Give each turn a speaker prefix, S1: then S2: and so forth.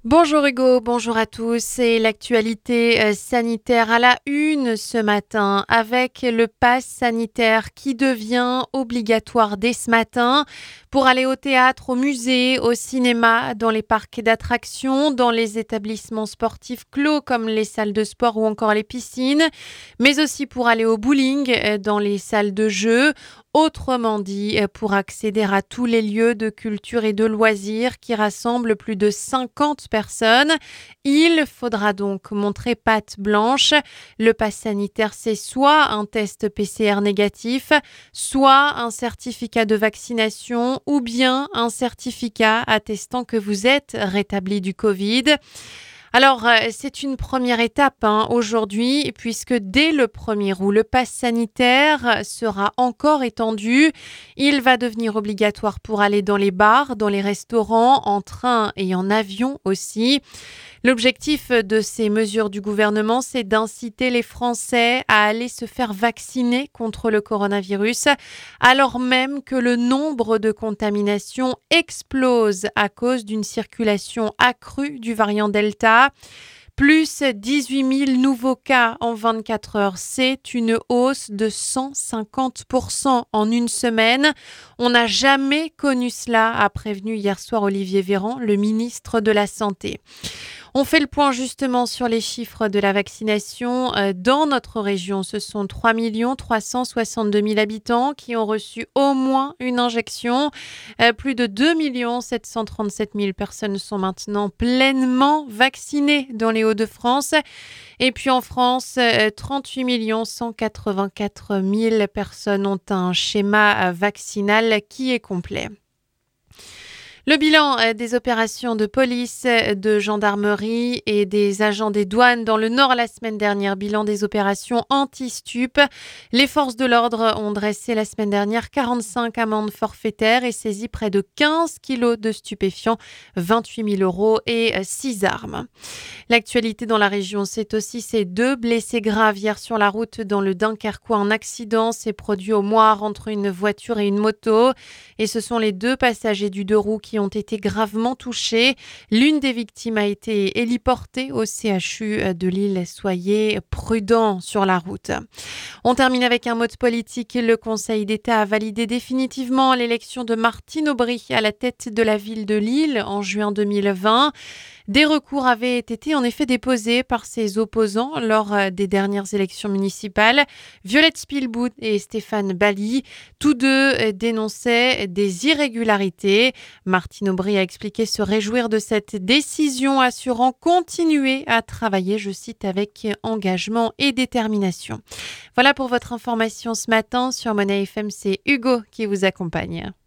S1: Bonjour Hugo, bonjour à tous. C'est l'actualité sanitaire à la une ce matin avec le pass sanitaire qui devient obligatoire dès ce matin pour aller au théâtre, au musée, au cinéma, dans les parcs d'attractions, dans les établissements sportifs clos comme les salles de sport ou encore les piscines, mais aussi pour aller au bowling, dans les salles de jeu. Autrement dit, pour accéder à tous les lieux de culture et de loisirs qui rassemblent plus de 50 personnes, il faudra donc montrer patte blanche. Le pass sanitaire, c'est soit un test PCR négatif, soit un certificat de vaccination ou bien un certificat attestant que vous êtes rétabli du Covid. Alors, c'est une première étape aujourd'hui, puisque dès le 1er août, le pass sanitaire sera encore étendu. Il va devenir obligatoire pour aller dans les bars, dans les restaurants, en train et en avion aussi. L'objectif de ces mesures du gouvernement, c'est d'inciter les Français à aller se faire vacciner contre le coronavirus, alors même que le nombre de contaminations explose à cause d'une circulation accrue du variant Delta. Plus 18 000 nouveaux cas en 24 heures. C'est une hausse de 150% en une semaine. On n'a jamais connu cela, a prévenu hier soir Olivier Véran, le ministre de la Santé. On fait le point justement sur les chiffres de la vaccination. Dans notre région, ce sont 3 362 000 habitants qui ont reçu au moins une injection. Plus de 2 737 000 personnes sont maintenant pleinement vaccinées dans les Hauts-de-France. Et puis en France, 38 184 000 personnes ont un schéma vaccinal qui est complet. Le bilan des opérations de police, de gendarmerie et des agents des douanes dans le Nord la semaine dernière, bilan des opérations anti-stup. Les forces de l'ordre ont dressé la semaine dernière 45 amendes forfaitaires et saisi près de 15 kilos de stupéfiants, 28 000 euros et 6 armes. L'actualité dans la région, c'est aussi ces 2 blessés graves hier sur la route dans le Dunkerquois. Un accident s'est produit au Moire entre une voiture et une moto et ce sont les 2 passagers du 2 roues qui ont été gravement touchés. L'une des victimes a été héliportée au CHU de Lille. Soyez prudents sur la route. On termine avec un mot de politique. Le Conseil d'État a validé définitivement l'élection de Martine Aubry à la tête de la ville de Lille en juin 2020. Des recours avaient été en effet déposés par ses opposants lors des dernières élections municipales. Violette Spilbout et Stéphane Bally, tous deux dénonçaient des irrégularités. Martine Aubry a expliqué se réjouir de cette décision, assurant continuer à travailler, je cite, avec engagement et détermination. Voilà pour votre information ce matin sur Monnaie FM, c'est Hugo qui vous accompagne.